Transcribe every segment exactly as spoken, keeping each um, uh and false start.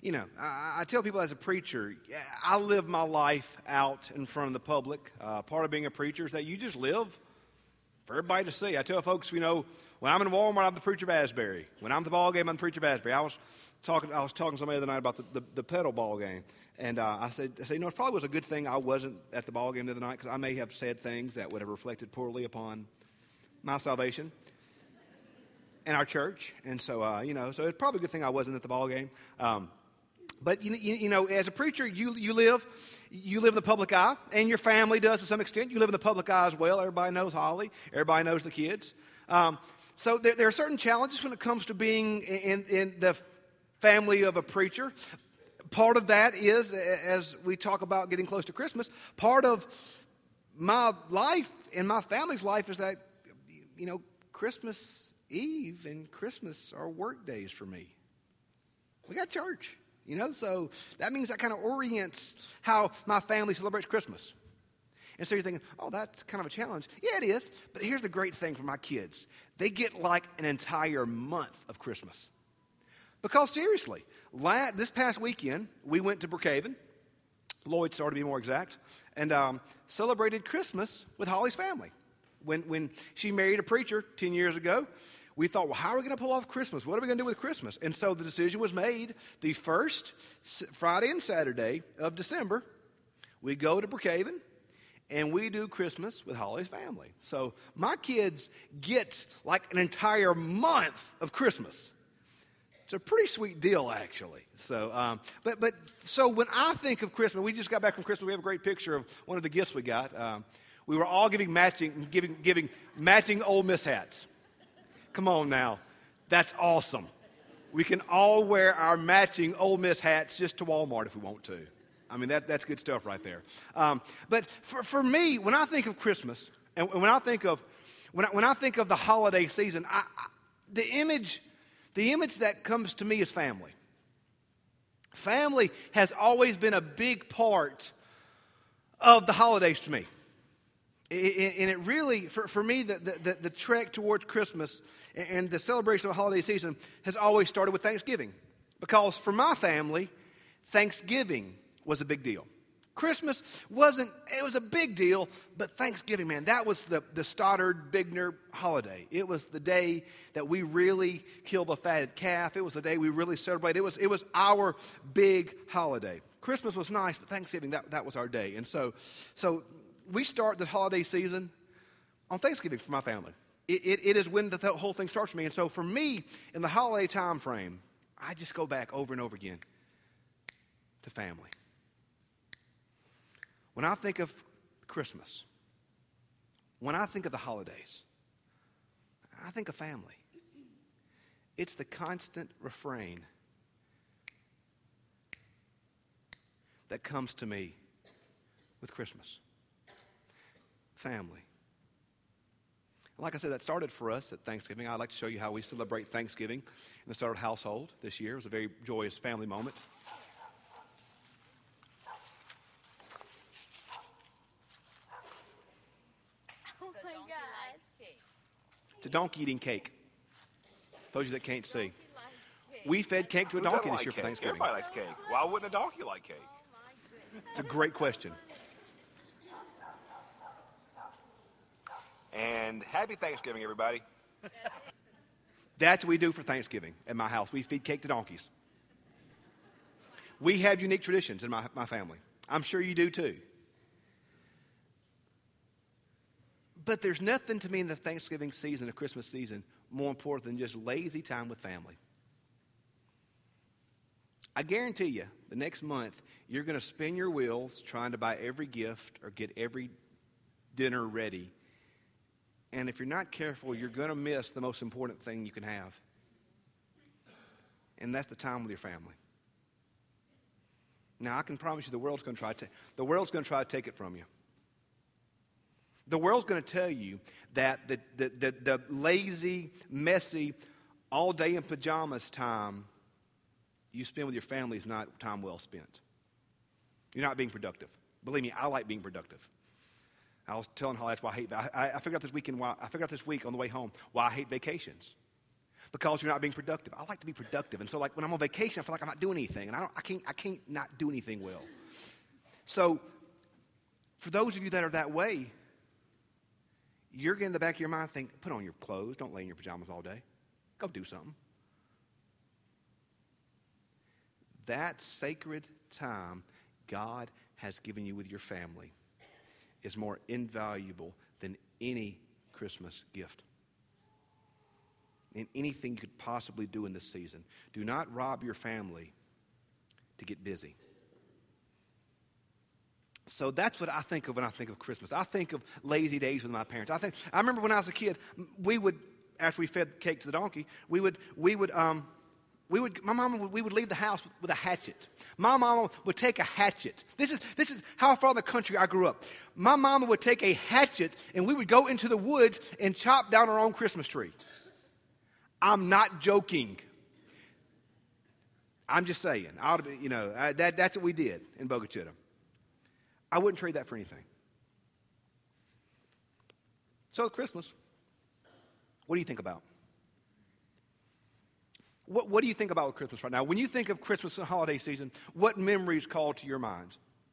you know, I, I tell people as a preacher, I live my life out in front of the public. Uh, part of being a preacher is that you just live for everybody to see. I tell folks, you know, when I'm in Walmart, I'm the preacher of Asbury. When I'm at the ball game, I'm the preacher of Asbury. I was talking, I was talking to somebody the other night about the, the, the pedal ball game. And uh, I said, I said, you know, it probably was a good thing I wasn't at the ball game the other night because I may have said things that would have reflected poorly upon my salvation and our church. And so, uh, you know, so it's probably a good thing I wasn't at the ball game. Um, but, you, you, you know, as a preacher, you, you live you live in the public eye, and your family does to some extent. You live in the public eye as well. Everybody knows Holly. Everybody knows the kids. Um, so there, there are certain challenges when it comes to being in, in the family of a preacher. Part of that is, as we talk about getting close to Christmas, part of my life and my family's life is that, you know, Christmas Eve and Christmas are work days for me. We got church, you know, so that means that kind of orients how my family celebrates Christmas. And so you're thinking, oh, that's kind of a challenge. Yeah, it is. But here's the great thing for my kids. They get like an entire month of Christmas. Because seriously, la- this past weekend, we went to Brookhaven, Lloyd Star to be more exact, and um, celebrated Christmas with Holly's family. When, when she married a preacher ten years ago, we thought, well, how are we going to pull off Christmas? What are we going to do with Christmas? And so the decision was made the first Friday and Saturday of December, we go to Brookhaven, and we do Christmas with Holly's family. So my kids get like an entire month of Christmas. It's a pretty sweet deal, actually. So, um, but but so when I think of Christmas, we just got back from Christmas. We have a great picture of one of the gifts we got. Um, we were all giving matching, giving giving matching Ole Miss hats. Come on now, that's awesome. We can all wear our matching Ole Miss hats just to Walmart if we want to. I mean, that that's good stuff right there. Um, but for for me, when I think of Christmas, and when I think of when I, when I think of the holiday season, I, I, the image. The image that comes to me is family. Family has always been a big part of the holidays to me. And it really, for, for me, the, the, the trek towards Christmas and the celebration of the holiday season has always started with Thanksgiving. Because for my family, Thanksgiving was a big deal. Christmas wasn't, it was a big deal, but Thanksgiving, man, that was the, the Stoddard-Bigner holiday. It was the day that we really killed the fatted calf. It was the day we really celebrated. It was, it was our big holiday. Christmas was nice, but Thanksgiving, that, that was our day. And so, so we start the holiday season on Thanksgiving for my family. It, it, it is when the th- whole thing starts for me. And so for me, in the holiday time frame, I just go back over and over again to family. When I think of Christmas, when I think of the holidays, I think of family. It's the constant refrain that comes to me with Christmas. Family. Like I said, that started for us at Thanksgiving. I'd like to show you how we celebrate Thanksgiving in the Stoddard household this year. It was a very joyous family moment. It's a donkey eating cake. Those of you that can't see. We fed cake to a donkey this year for Thanksgiving. Everybody likes cake. Why wouldn't a donkey like cake? It's a great question. And happy Thanksgiving, everybody. That's what we do for Thanksgiving at my house. We feed cake to donkeys. We have unique traditions in my, my family. I'm sure you do too. But there's nothing to me in the Thanksgiving season, the Christmas season, more important than just lazy time with family. I guarantee you, the next month, you're going to spin your wheels trying to buy every gift or get every dinner ready. And if you're not careful, you're going to miss the most important thing you can have. And that's the time with your family. Now, I can promise you the world's going to try to, the world's going to try to take it from you. The world's going to tell you that the, the, the, the lazy, messy, all day in pajamas time you spend with your family is not time well spent. You're not being productive. Believe me, I like being productive. I was telling Holly that's why I hate. I, I figured out this weekend. Why I figured out this week on the way home why I hate vacations. because you're not being productive. I like to be productive. And so like when I'm on vacation, I feel like I'm not doing anything. And I, don't, I, can't, I can't not do anything well. So for those of you that are that way, you're getting in the back of your mind think, put on your clothes. Don't lay in your pajamas all day. Go do something. That sacred time God has given you with your family is more invaluable than any Christmas gift. And anything you could possibly do in this season. Do not rob your family to get busy. So that's what I think of when I think of Christmas. I think of lazy days with my parents. I think I remember when I was a kid, we would, after we fed cake to the donkey, we would we would um we would my mama would, we would leave the house with, with a hatchet. My mama would take a hatchet. This is this is how far in the country I grew up. My mama would take a hatchet and we would go into the woods and chop down our own Christmas tree. I'm not joking. I'm just saying. I ought to be, you know, I, that, that's what we did in Boca Chica. I wouldn't trade that for anything. So Christmas, what do you think about? What, what do you think about Christmas right now? When you think of Christmas and holiday season, what memories call to your mind?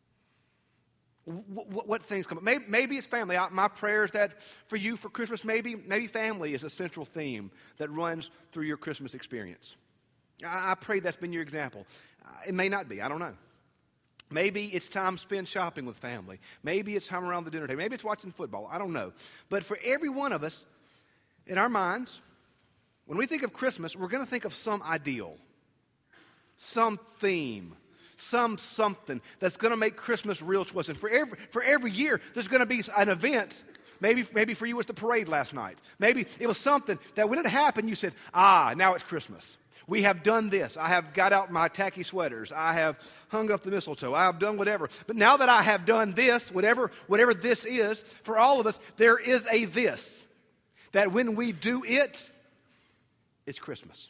What, what, what things come up? Maybe, maybe it's family. I, my prayer is that for you for Christmas, maybe, maybe family is a central theme that runs through your Christmas experience. I, I pray that's been your example. Uh, it may not be. I don't know. Maybe it's time spent shopping with family. Maybe it's time around the dinner table. Maybe it's watching football. I don't know. But for every one of us, in our minds, when we think of Christmas, we're going to think of some ideal, some theme, some something that's going to make Christmas real to us. And for every, for every year, there's going to be an event. Maybe, maybe for you it was the parade last night. Maybe it was something that when it happened, you said, ah, now it's Christmas. We have done this. I have got out my tacky sweaters. I have hung up the mistletoe. I have done whatever. But now that I have done this, whatever, whatever this is, for all of us, there is a this. That when we do it, it's Christmas.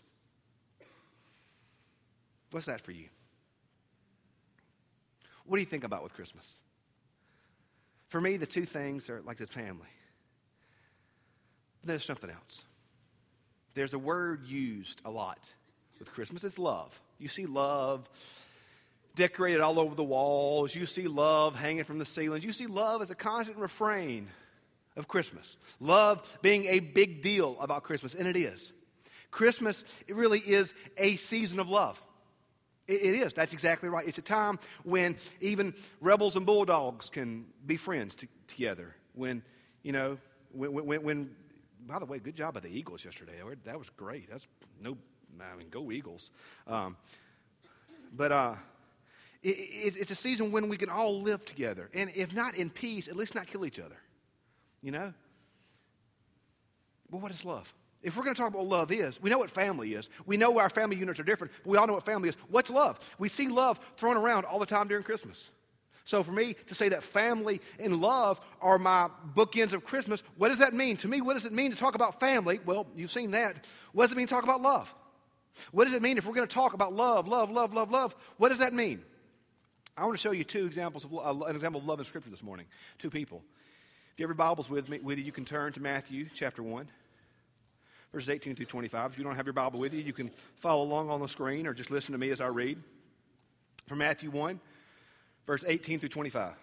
What's that for you? What do you think about with Christmas? For me, the two things are like the family. But there's something else. There's a word used a lot with Christmas. It's love. You see love decorated all over the walls. You see love hanging from the ceilings. You see love as a constant refrain of Christmas. Love being a big deal about Christmas, and it is. Christmas, it really is a season of love. It, it is. That's exactly right. It's a time when even rebels and bulldogs can be friends t- together. When, you know, when, when, when, by the way, good job by the Eagles yesterday. That was great. That's no, I mean, go Eagles. Um, but uh, it, it, it's a season when we can all live together. And if not in peace, at least not kill each other. You know? Well, what is love? If we're going to talk about what love is, we know what family is. We know our family units are different, but we all know what family is. What's love? We see love thrown around all the time during Christmas. So for me to say that family and love are my bookends of Christmas, what does that mean? To me, what does it mean to talk about family? Well, you've seen that. What does it mean to talk about love? What does it mean if we're going to talk about love, love, love, love, love? What does that mean? I want to show you two examples of uh, an example of love in Scripture this morning. Two people. If you have your Bibles with me, with you, you can turn to Matthew chapter one. Verses eighteen through twenty-five. If you don't have your Bible with you, you can follow along on the screen or just listen to me as I read. From Matthew one, verse eighteen through twenty-five.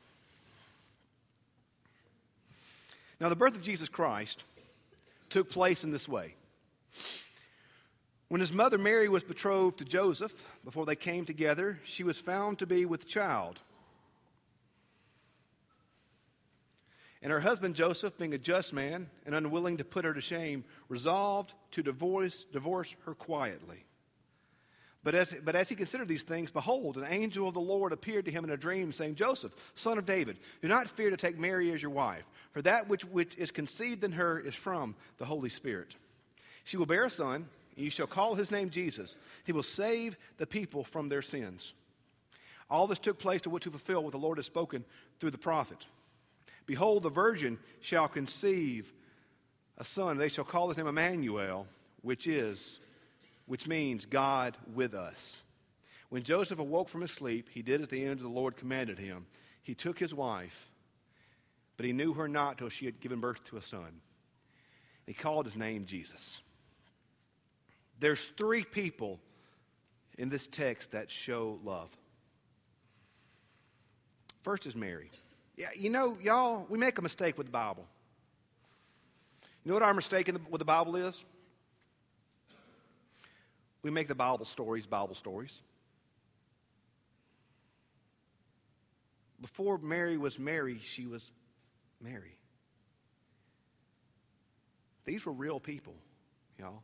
Now, the birth of Jesus Christ took place in this way. When his mother Mary was betrothed to Joseph, before they came together, she was found to be with child. And her husband Joseph, being a just man and unwilling to put her to shame, resolved to divorce, divorce her quietly. But as, but as he considered these things, behold, an angel of the Lord appeared to him in a dream, saying, Joseph, son of David, do not fear to take Mary as your wife, for that which, which is conceived in her is from the Holy Spirit. She will bear a son, and you shall call his name Jesus. He will save the people from their sins. All this took place to, to fulfill what the Lord has spoken through the prophet. Behold, the virgin shall conceive a son. They shall call his name Emmanuel, which is, which means God with us. When Joseph awoke from his sleep, he did as the angel of the Lord commanded him. He took his wife, but he knew her not till she had given birth to a son. He called his name Jesus. There's three people in this text that show love. First is Mary. Yeah, you know, y'all, we make a mistake with the Bible. You know what our mistake in the, with the Bible is? We make the Bible stories Bible stories. Before Mary was Mary, she was Mary. These were real people, y'all.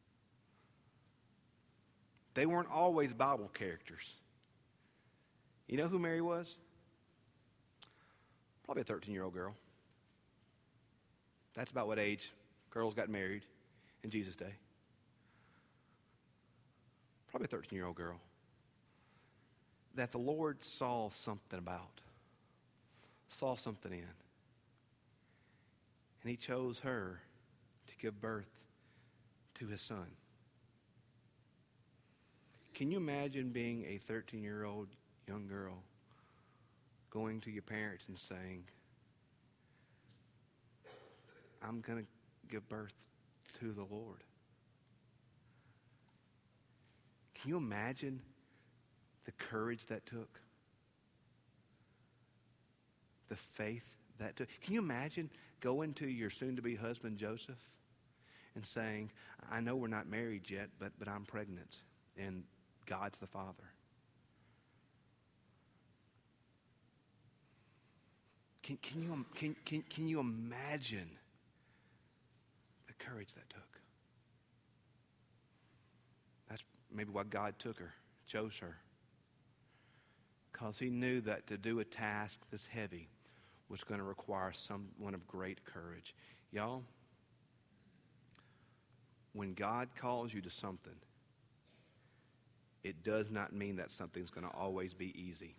They weren't always Bible characters. You know who Mary was? Probably a thirteen-year-old girl. That's about what age girls got married in Jesus' day. Probably a thirteen-year-old girl that the Lord saw something about, saw something in. And he chose her to give birth to his son. Can you imagine being a thirteen-year-old young girl going to your parents and saying, I'm going to give birth to the Lord? Can you imagine the courage that took? The faith that took? Can you imagine going to your soon-to-be husband, Joseph, and saying, I know we're not married yet, but, but I'm pregnant, and God's the Father? Can, can, you, can, can, can you imagine the courage that took? That's maybe why God took her, chose her. Because he knew that to do a task this heavy was going to require someone of great courage. Y'all, when God calls you to something, it does not mean that something's going to always be easy.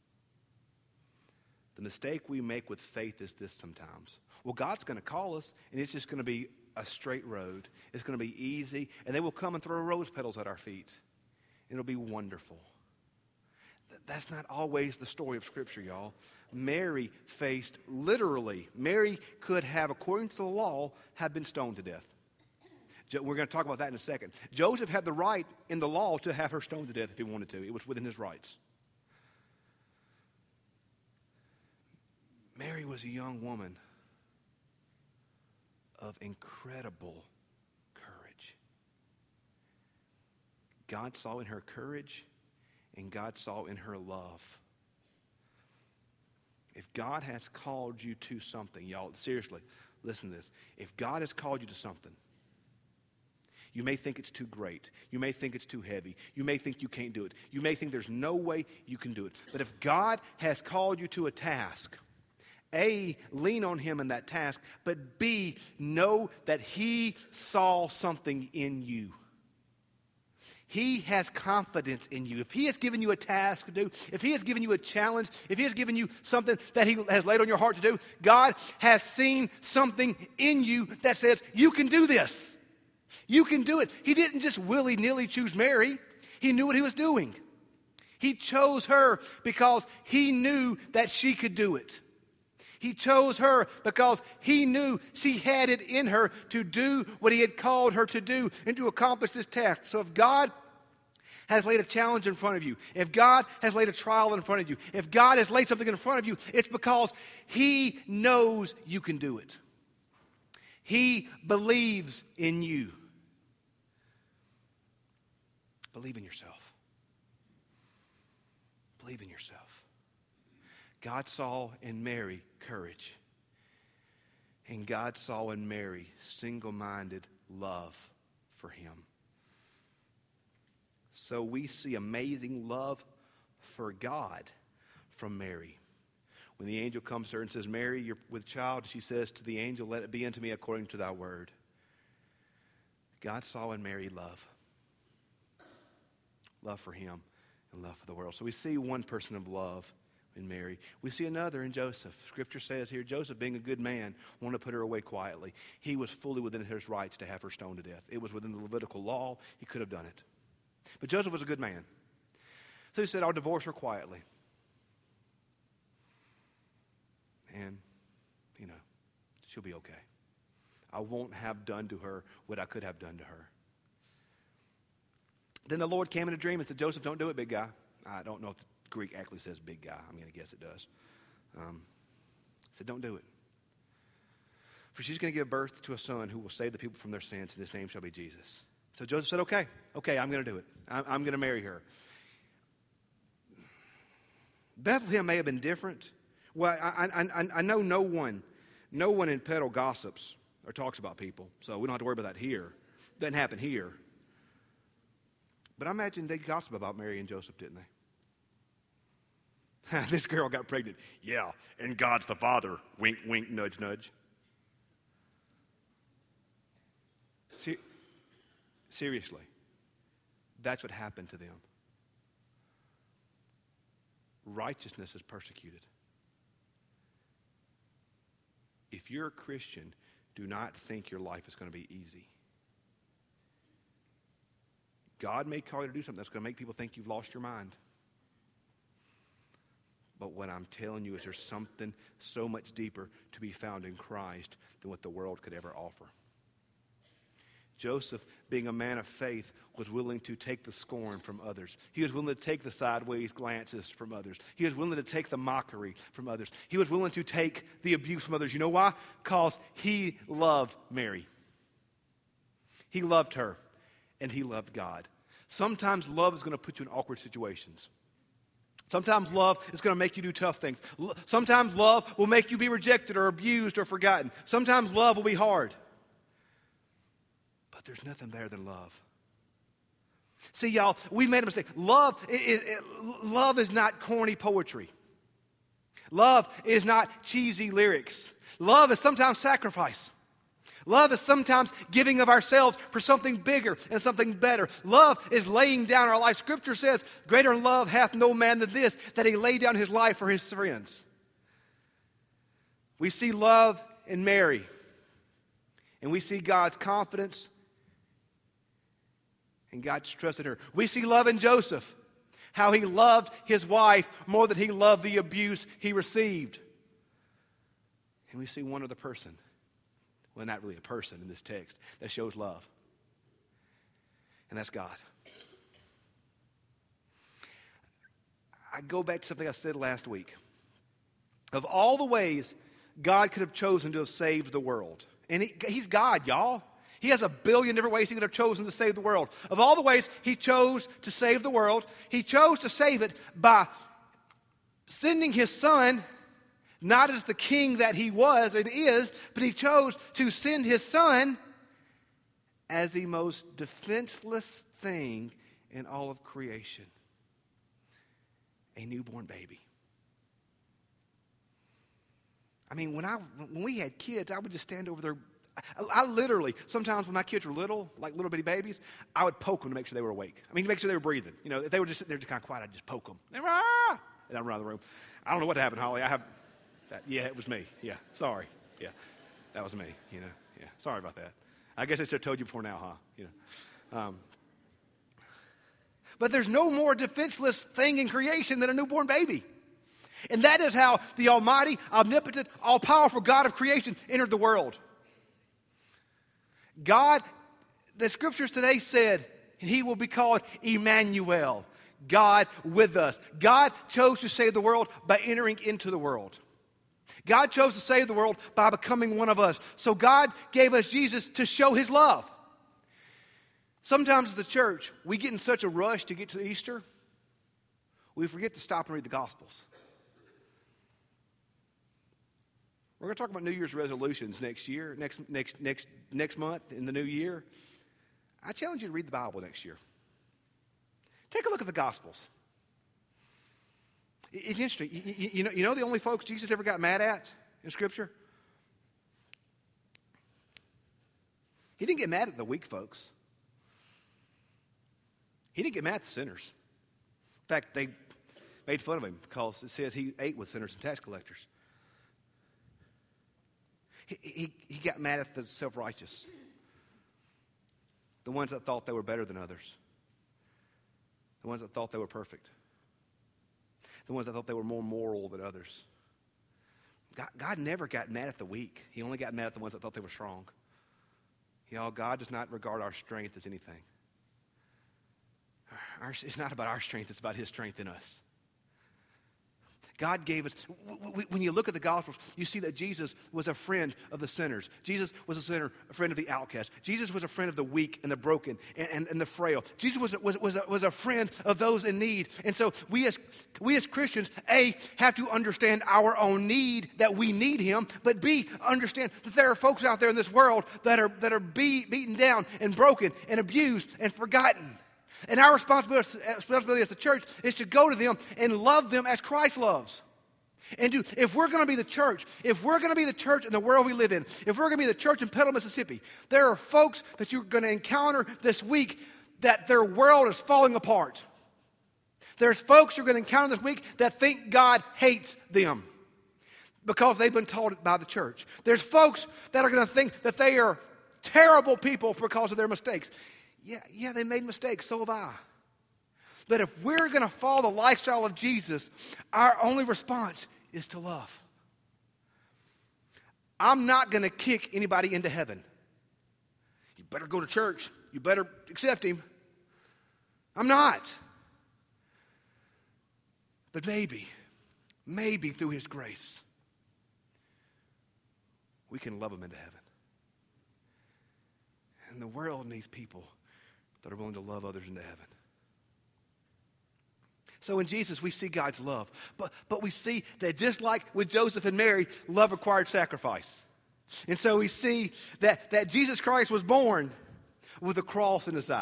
The mistake we make with faith is this sometimes. Well, God's going to call us, and it's just going to be a straight road. It's going to be easy, and they will come and throw rose petals at our feet. It'll be wonderful. That's not always the story of Scripture, y'all. Mary faced, literally, Mary could have, according to the law, have been stoned to death. We're going to talk about that in a second. Joseph had the right in the law to have her stoned to death if he wanted to. It was within his rights. Mary was a young woman of incredible courage. God saw in her courage, and God saw in her love. If God has called you to something, y'all, seriously, listen to this. If God has called you to something, you may think it's too great. You may think it's too heavy. You may think you can't do it. You may think there's no way you can do it. But if God has called you to a task, A, lean on him in that task, but B, know that he saw something in you. He has confidence in you. If he has given you a task to do, if he has given you a challenge, if he has given you something that he has laid on your heart to do, God has seen something in you that says, you can do this. You can do it. He didn't just willy-nilly choose Mary. He knew what he was doing. He chose her because he knew that she could do it. He chose her because he knew she had it in her to do what he had called her to do and to accomplish this task. So if God has laid a challenge in front of you, if God has laid a trial in front of you, if God has laid something in front of you, it's because he knows you can do it. He believes in you. Believe in yourself. Believe in yourself. God saw in Mary courage. And God saw in Mary single-minded love for him. So we see amazing love for God from Mary. When the angel comes to her and says, Mary, you're with child, she says to the angel, let it be unto me according to thy word. God saw in Mary love. Love for him and love for the world. So we see one person of love in Mary. We see another in Joseph. Scripture says here, Joseph, being a good man, wanted to put her away quietly. He was fully within his rights to have her stoned to death. It was within the Levitical law. He could have done it. But Joseph was a good man. So he said, I'll divorce her quietly. And, you know, she'll be okay. I won't have done to her what I could have done to her. Then the Lord came in a dream and said, Joseph, don't do it, big guy. I don't know if the Greek actually says big guy. I'm going to guess it does. Um, he said, don't do it. For she's going to give birth to a son who will save the people from their sins, and his name shall be Jesus. So Joseph said, okay, okay, I'm going to do it. I'm, I'm going to marry her. Bethlehem may have been different. Well, I, I, I, I know no one, no one in Petal gossips or talks about people, so we don't have to worry about that here. It doesn't happen here. But I imagine they gossip about Mary and Joseph, didn't they? This girl got pregnant. Yeah, and God's the father. Wink, wink, nudge, nudge. See, seriously, that's what happened to them. Righteousness is persecuted. If you're a Christian, do not think your life is going to be easy. God may call you to do something that's going to make people think you've lost your mind. But what I'm telling you is there's something so much deeper to be found in Christ than what the world could ever offer. Joseph, being a man of faith, was willing to take the scorn from others. He was willing to take the sideways glances from others. He was willing to take the mockery from others. He was willing to take the abuse from others. You know why? Because he loved Mary. He loved her, and he loved God. Sometimes love is going to put you in awkward situations. Sometimes love is going to make you do tough things. Sometimes love will make you be rejected or abused or forgotten. Sometimes love will be hard. But there's nothing better than love. See, y'all, we made a mistake. Love, it, it, it, love is not corny poetry. Love is not cheesy lyrics. Love is sometimes sacrifice. Love is sometimes giving of ourselves for something bigger and something better. Love is laying down our life. Scripture says, greater love hath no man than this, that he lay down his life for his friends. We see love in Mary, and we see God's confidence and God's trust in her. We see love in Joseph, how he loved his wife more than he loved the abuse he received. And we see one other person, well, not really a person in this text, that shows love. And that's God. I go back to something I said last week. Of all the ways God could have chosen to have saved the world, and he, he's God, y'all. He has a billion different ways he could have chosen to save the world. Of all the ways he chose to save the world, he chose to save it by sending his son, not as the king that he was and is, but he chose to send his son as the most defenseless thing in all of creation. A newborn baby. I mean, when I when we had kids, I would just stand over there. I, I literally, sometimes when my kids were little, like little bitty babies, I would poke them to make sure they were awake. I mean, to make sure they were breathing. You know, if they were just sitting there just kind of quiet, I'd just poke them. They were, ah! And I'd run around the room. I don't know what happened, Holly. I have, that, yeah, it was me. Yeah, sorry. Yeah, that was me, you know. Yeah, sorry about that. I guess I should have told you before now, huh? You know. Um, but there's no more defenseless thing in creation than a newborn baby. And that is how the almighty, omnipotent, all-powerful God of creation entered the world. God, the scriptures today said, he will be called Emmanuel, God with us. God chose to save the world by entering into the world. God chose to save the world by becoming one of us. So God gave us Jesus to show his love. Sometimes as the church, we get in such a rush to get to Easter, we forget to stop and read the Gospels. We're going to talk about New Year's resolutions next year, next next next next month in the new year. I challenge you to read the Bible next year. Take a look at the Gospels. It's interesting. You, you, you know, you know the only folks Jesus ever got mad at in Scripture? He didn't get mad at the weak folks. He didn't get mad at the sinners. In fact, they made fun of him because it says he ate with sinners and tax collectors. He, he, he got mad at the self-righteous, the ones that thought they were better than others, the ones that thought they were perfect, the ones that thought they were more moral than others. God, God never got mad at the weak. He only got mad at the ones that thought they were strong. Y'all, God does not regard our strength as anything. our, it's not about our strength, it's about his strength in us. God gave us, when you look at the Gospels, you see that Jesus was a friend of the sinners. Jesus was a sinner, a friend of the outcast. Jesus was a friend of the weak and the broken and, and, and the frail. Jesus was, was, was, a, was a friend of those in need. And so we as, we as Christians, A, have to understand our own need, that we need him, but B, understand that there are folks out there in this world that are, that are be, beaten down and broken and abused and forgotten. And our responsibility, responsibility as the church is to go to them and love them as Christ loves. And do, if we're going to be the church, if we're going to be the church in the world we live in, if we're going to be the church in Petal, Mississippi, there are folks that you're going to encounter this week that their world is falling apart. There's folks you're going to encounter this week that think God hates them because they've been taught by the church. There's folks that are going to think that they are terrible people because of their mistakes. Yeah, yeah, they made mistakes, so have I. But if we're going to follow the lifestyle of Jesus, our only response is to love. I'm not going to kick anybody into heaven. You better go to church. You better accept him. I'm not. But maybe, maybe through his grace, we can love him into heaven. And the world needs people that are willing to love others into heaven. So in Jesus, we see God's love. But, but we see that just like with Joseph and Mary, love required sacrifice. And so we see that, that Jesus Christ was born with a cross in his eye.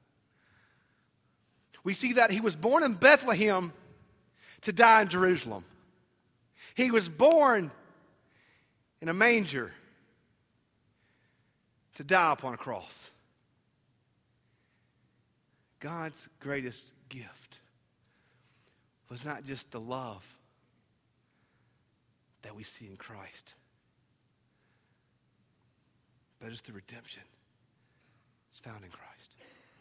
We see that he was born in Bethlehem to die in Jerusalem. He was born in a manger to die upon a cross. God's greatest gift was not just the love that we see in Christ, but it's the redemption that's found in Christ.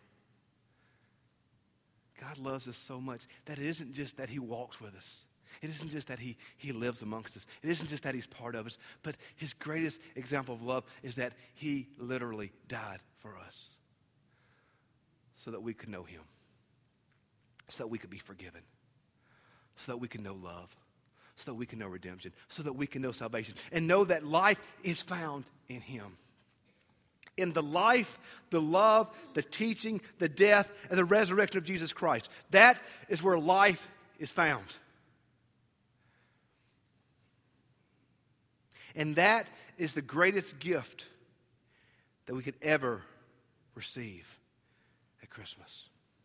God loves us so much that it isn't just that he walks with us. It isn't just that he, he lives amongst us. It isn't just that he's part of us. But his greatest example of love is that he literally died for us so that we could know him, so that we could be forgiven, so that we can know love, so that we can know redemption, so that we can know salvation, and know that life is found in him. In the life, the love, the teaching, the death, and the resurrection of Jesus Christ. That is where life is found. And that is the greatest gift that we could ever receive at Christmas.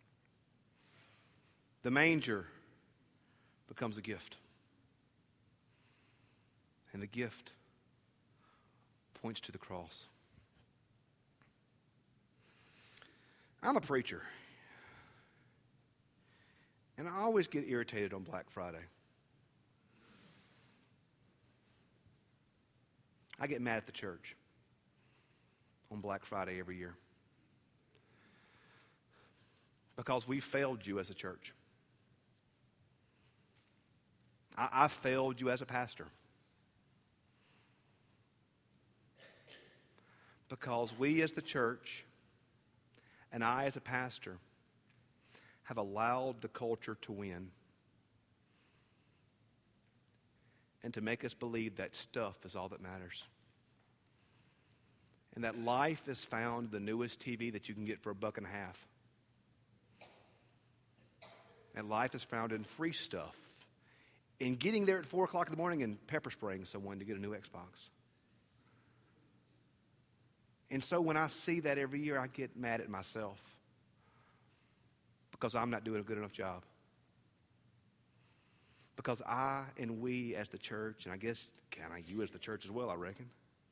The manger becomes a gift. And the gift points to the cross. I'm a preacher. And I always get irritated on Black Friday. I get mad at the church on Black Friday every year because we failed you as a church. I, I failed you as a pastor because we as the church and I as a pastor have allowed the culture to win and to make us believe that stuff is all that matters. And that life is found in the newest T V that you can get for a buck and a half. And life is found in free stuff. In getting there at four o'clock in the morning and pepper spraying someone to get a new Xbox. And so when I see that every year, I get mad at myself because I'm not doing a good enough job. Because I and we as the church, and I guess kind of you as the church as well, I reckon,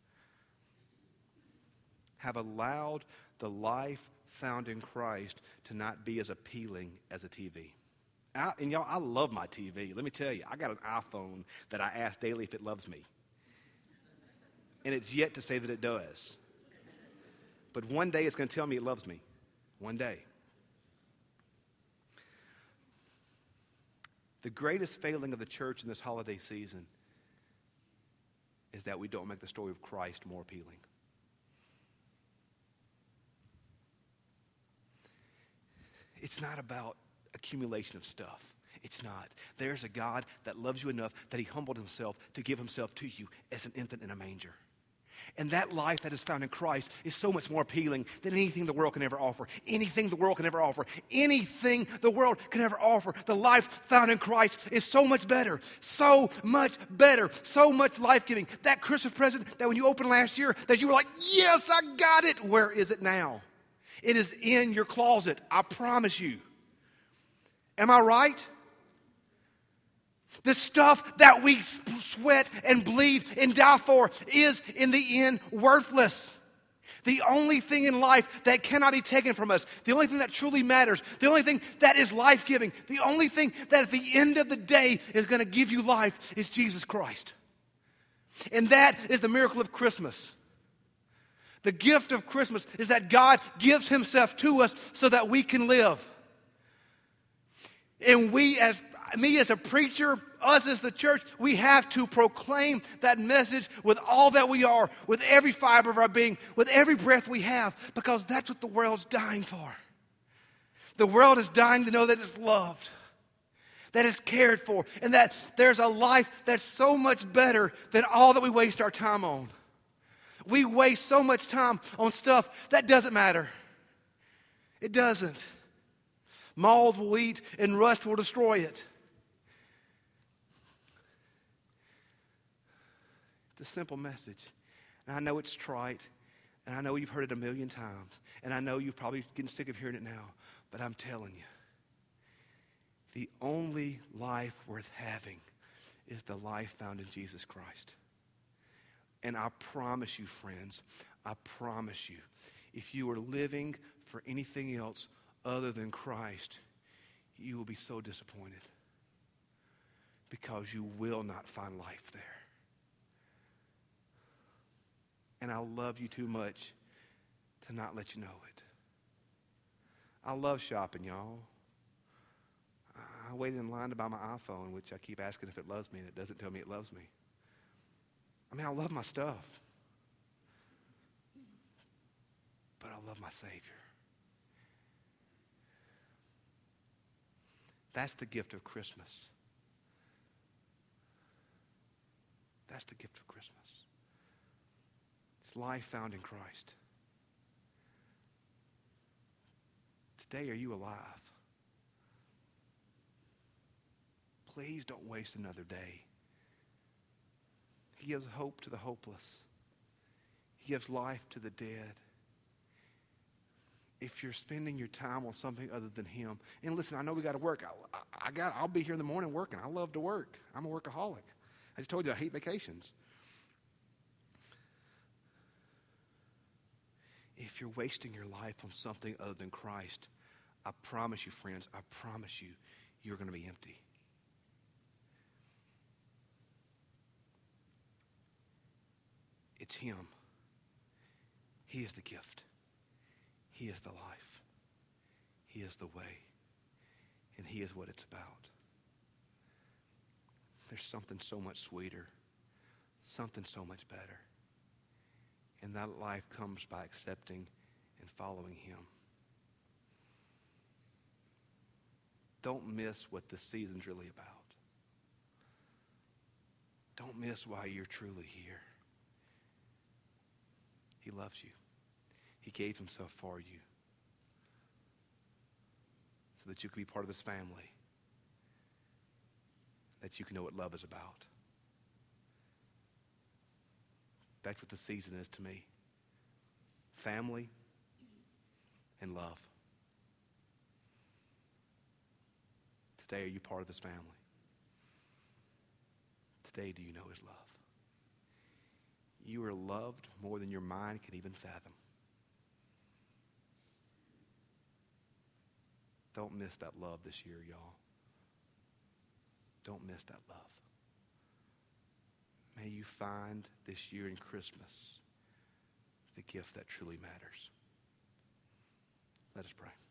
have allowed the life found in Christ to not be as appealing as a T V. I, and y'all, I love my T V. Let me tell you, I got an iPhone that I ask daily if it loves me. And it's yet to say that it does. But one day it's going to tell me it loves me. One day. The greatest failing of the church in this holiday season is that we don't make the story of Christ more appealing. It's It's not about accumulation of stuff. It's not. There's a God that loves you enough that he humbled himself to give himself to you as an infant in a manger. And that life that is found in Christ is so much more appealing than anything the world can ever offer. Anything the world can ever offer. Anything the world can ever offer. The life found in Christ is so much better. So much better. So much life-giving. That Christmas present that when you opened last year, that you were like, yes, I got it. Where is it now? It is in your closet. I promise you. Am I right? The stuff that we sweat and bleed and die for is, in the end, worthless. The only thing in life that cannot be taken from us, the only thing that truly matters, the only thing that is life-giving, the only thing that at the end of the day is going to give you life is Jesus Christ. And that is the miracle of Christmas. The gift of Christmas is that God gives himself to us so that we can live. And we as me as a preacher, us as the church, we have to proclaim that message with all that we are, with every fiber of our being, with every breath we have, because that's what the world's dying for. The world is dying to know that it's loved, that it's cared for, and that there's a life that's so much better than all that we waste our time on. We waste so much time on stuff that doesn't matter. It doesn't. Moths will eat and rust will destroy it. It's a simple message. And I know it's trite. And I know you've heard it a million times. And I know you're probably getting sick of hearing it now. But I'm telling you, the only life worth having is the life found in Jesus Christ. And I promise you, friends, I promise you, if you are living for anything else other than Christ, you will be so disappointed because you will not find life there. And I love you too much to not let you know it. I love shopping, y'all. I waited in line to buy my iPhone, which I keep asking if it loves me, and it doesn't tell me it loves me. I mean, I love my stuff. But I love my Savior. That's the gift of Christmas. That's the gift of Christmas. It's life found in Christ. Today, are you alive? Please don't waste another day. He gives hope to the hopeless. He gives life to the dead. If you're spending your time on something other than him, and listen, I know we got to work. I, I, I got. I'll be here in the morning working. I love to work. I'm a workaholic. I just told you I hate vacations. If you're wasting your life on something other than Christ, I promise you, friends, I promise you, you're going to be empty. It's him. He is the gift. He is the life. He is the way. And he is what it's about. There's something so much sweeter, something so much better. And that life comes by accepting and following him. Don't miss what this season's really about. Don't miss why you're truly here. He loves you. He gave himself for you so that you can be part of his family, that you can know what love is about. That's what the season is to me. Family and love. Today, are you part of this family? Today, do you know his love? You are loved more than your mind can even fathom. Don't miss that love this year, y'all. Don't miss that love. May you find this year in Christmas the gift that truly matters. Let us pray.